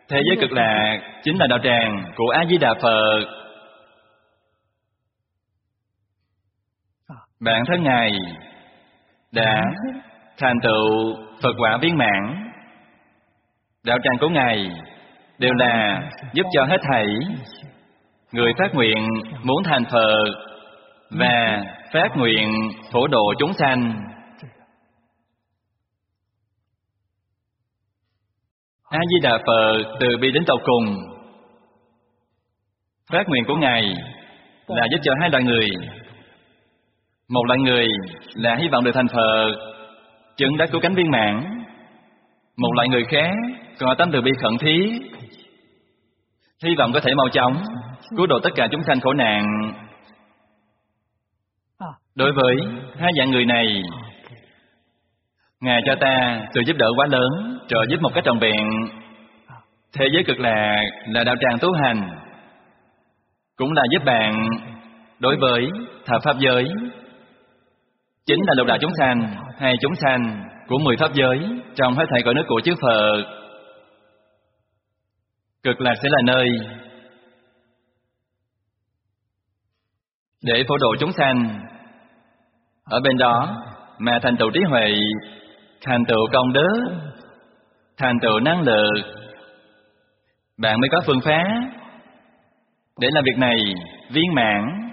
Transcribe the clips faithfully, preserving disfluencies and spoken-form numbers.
Thế giới cực lạc chính là đạo tràng của A Di Đà Phật. Bản thân Ngài đã thành tựu Phật quả viên mãn. Đạo tràng của Ngài đều là giúp cho hết thảy người phát nguyện muốn thành Phật và phát nguyện phổ độ chúng sanh. A Di Đà Phật từ bi đến tột cùng. Phát nguyện của Ngài là giúp cho hai loại người. Một loại người là hy vọng được thành Phật, chứng đắc cứu cánh viên mãn. Một loại người khác có tâm từ bi khẩn thiết, hy vọng có thể mau chóng cứu độ tất cả chúng sanh khổ nạn. Đối với hai dạng người này, Ngài cho ta sự giúp đỡ quá lớn, trợ giúp một cách trọn vẹn. Thế giới cực lạc là đạo tràng tu hành, cũng là giúp bạn đối với thập pháp giới, chính là lục đạo chúng sanh hay chúng sanh của mười pháp giới trong hết thảy cõi nước của chư Phật. Cực lạc sẽ là nơi để phổ độ chúng sanh. Ở bên đó mà thành tựu trí huệ, thành tựu công đức, thành tựu năng lực, bạn mới có phương pháp để làm việc này viên mãn,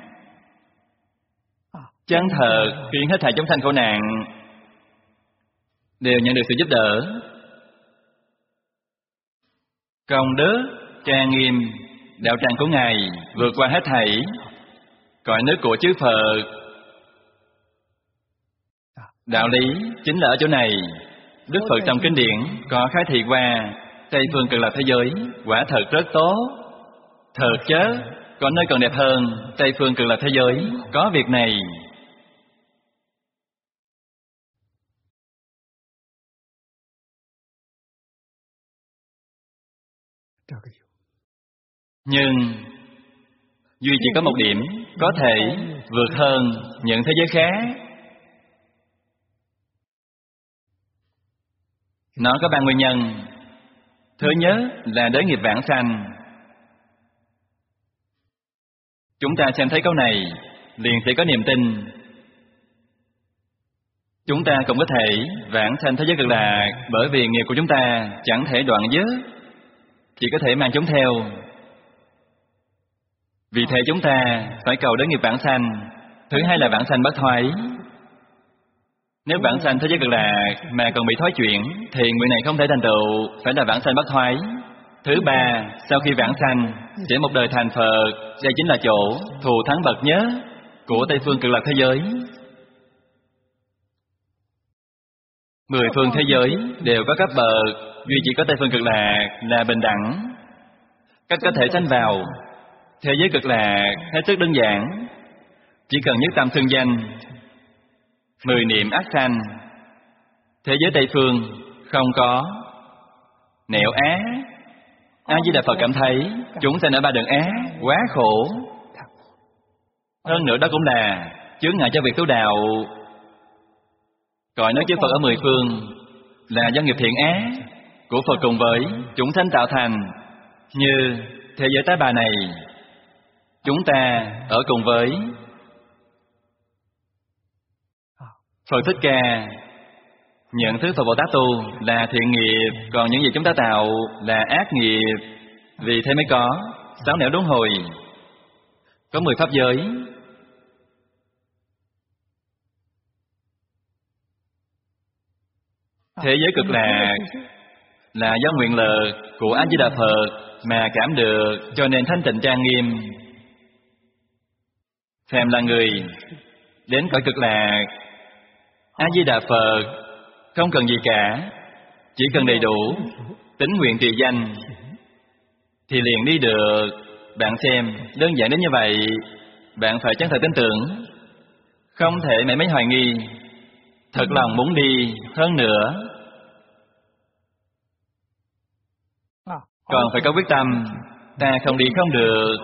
chân thật, khiến hết thảy chúng sanh khổ nạn đều nhận được sự giúp đỡ. Công đức trang nghiêm, đạo tràng của Ngài vượt qua hết thảy cõi nước của chư Phật. Đạo lý chính là ở chỗ này. Đức Phật trong kinh điển có khái thị qua Tây phương cực lạc thế giới quả thật rất tốt. Thật chứ, có nơi còn đẹp hơn Tây phương cực lạc thế giới có việc này. Nhưng duy chỉ có một điểm có thể vượt hơn những thế giới khác. Nó có ba nguyên nhân. Thứ nhất là đới nghiệp vãng sanh. Chúng ta xem thấy câu này liền sẽ có niềm tin. Chúng ta cũng có thể vãng sanh thế giới cực lạc, bởi vì nghiệp của chúng ta chẳng thể đoạn dứt, chỉ có thể mang chúng theo. Vì thế chúng ta phải cầu đới nghiệp vãng sanh. Thứ hai là vãng sanh bất thoái. Nếu vãng sanh thế giới cực lạc mà còn bị thoái chuyển thì nguyện này không thể thành tựu, phải là vãng sanh bất thoái. Thứ ba, sau khi vãng sanh sẽ một đời thành Phật. Đây chính là chỗ thù thắng bậc nhất của Tây phương cực lạc thế giới. Mười phương thế giới đều có cấp bậc, duy chỉ có Tây phương cực lạc là bình đẳng. Cách có thể sanh vào thế giới cực lạc hết sức đơn giản, chỉ cần nhất tâm xưng danh, mười niệm ác sanh. Thế giới Tây phương không có nẻo ác. A Di Đà Phật cảm thấy chúng sanh ở ba đường ác quá khổ. Hơn nữa đó cũng là chướng ngại cho việc tu đạo. Cõi nước chư Phật ở mười phương là do nghiệp thiện ác của Phật cùng với chúng sanh tạo thành. Như thế giới tá bà này, chúng ta ở cùng với Phật Thích Ca. Nhận thức Phật Bồ Tát tu là thiện nghiệp, còn những gì chúng ta tạo là ác nghiệp. Vì thế mới có sáu nẻo luân hồi, có mười pháp giới. Thế giới cực lạc là do nguyện lực của A Di Đà Phật mà cảm được, cho nên thanh tịnh trang nghiêm. Phàm là người đến cõi cực lạc, A Di Đà Phật không cần gì cả, chỉ cần đầy đủ tín nguyện trì danh thì liền đi được. Bạn xem, đơn giản đến như vậy, bạn phải chân thật tin tưởng, không thể mảy mấy hoài nghi, thật lòng muốn đi hơn nữa. Còn phải có quyết tâm, ta không đi không được.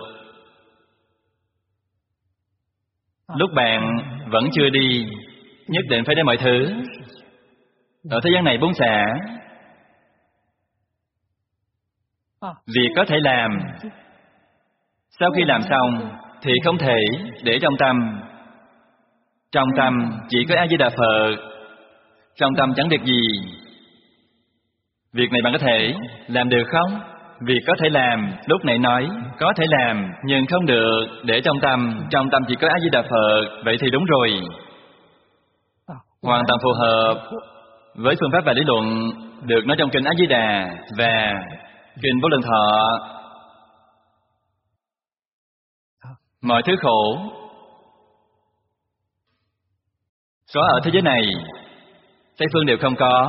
Lúc bạn vẫn chưa đi, nhất định phải đem mọi thứ ở thế gian này buông xả. Việc có thể làm. Sau khi làm xong thì không thể để trong tâm. Trong tâm chỉ có A-di-đà Phật. Trong tâm chẳng việc gì. Việc này bạn có thể làm được không? Việc có thể làm, lúc nãy nói có thể làm, nhưng không được để trong tâm. Trong tâm chỉ có A-di-đà Phật. Vậy thì đúng rồi, hoàn toàn phù hợp với phương pháp và lý luận được nói trong kinh A-di-đà và kinh Vô Lượng Thọ. Mọi thứ khổ có ở thế giới này, Tây phương đều không có.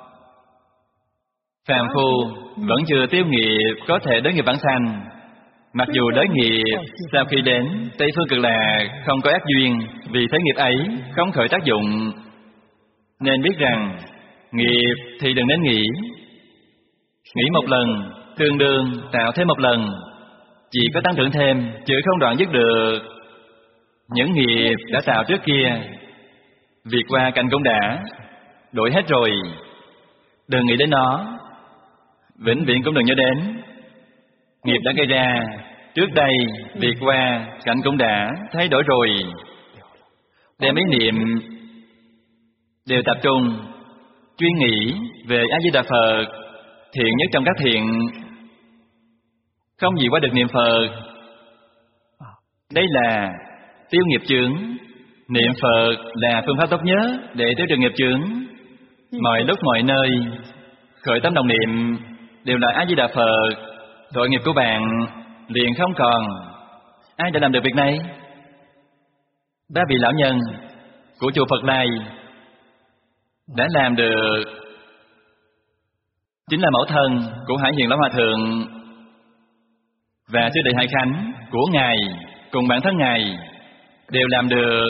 Phàm phu vẫn chưa tiêu nghiệp có thể đới nghiệp vãng sanh. Mặc dù đới nghiệp sau khi đến Tây phương Cực Lạc không có ác duyên, vì thế nghiệp ấy không khởi tác dụng. Nên biết rằng nghiệp thì đừng nên nghĩ. Nghĩ một lần tương đương tạo thêm một lần, chỉ có tăng trưởng thêm chứ không đoạn dứt được. Những nghiệp đã tạo trước kia, việc qua cảnh cũng đã đổi hết rồi. Đừng nghĩ đến nó, vĩnh viễn cũng đừng nhớ đến. Nghiệp đã gây ra trước đây, việc qua cảnh cũng đã thay đổi rồi. Đem ý niệm đều tập trung chuyên nghĩ về A-di-đà Phật, thiện nhất trong các thiện. Không gì qua được niệm Phật. Đây là tiêu nghiệp chướng. Niệm Phật là phương pháp tốt nhất để tiêu trừ nghiệp chướng. Mọi lúc mọi nơi khởi tâm đồng niệm đều là A-di-đà Phật, tội nghiệp của bạn liền không còn. Ai đã làm được việc này? Ba vị lão nhân của chùa Phật Lai đã làm được. Chính là mẫu thân của Hải Hiền Lão Hòa Thượng và sư đệ Hải Khánh của Ngài cùng bản thân Ngài đều làm được.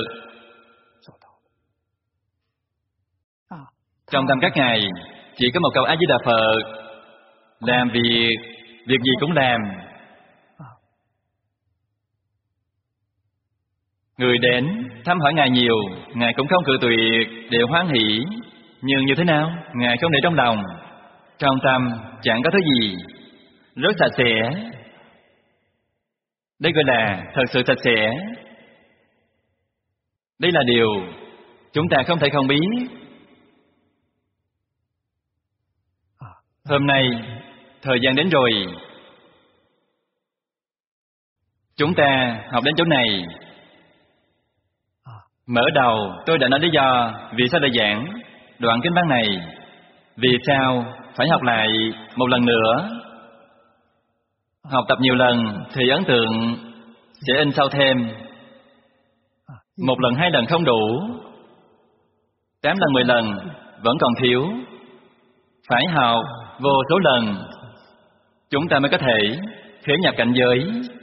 Trong tâm các Ngài chỉ có một câu A-di-đà Phật. Làm việc, việc gì cũng làm. Người đến thăm hỏi Ngài nhiều, Ngài cũng không cự tuyệt, đều hoan hỷ. Nhưng như thế nào? Ngài không để trong lòng. Trong tâm chẳng có thứ gì, rất sạch sẽ. Đây gọi là thật sự sạch sẽ. Đây là điều chúng ta không thể không biết. Hôm nay thời gian đến rồi, chúng ta học đến chỗ này. Mở đầu tôi đã nói lý do vì sao lại giảng đoạn kinh văn này. Vì sao phải học lại một lần nữa? Học tập nhiều lần thì ấn tượng sẽ in sâu thêm. Một lần hai lần không đủ, tám lần mười lần vẫn còn thiếu. Phải học vô số lần chúng ta mới có thể khế nhập cảnh giới.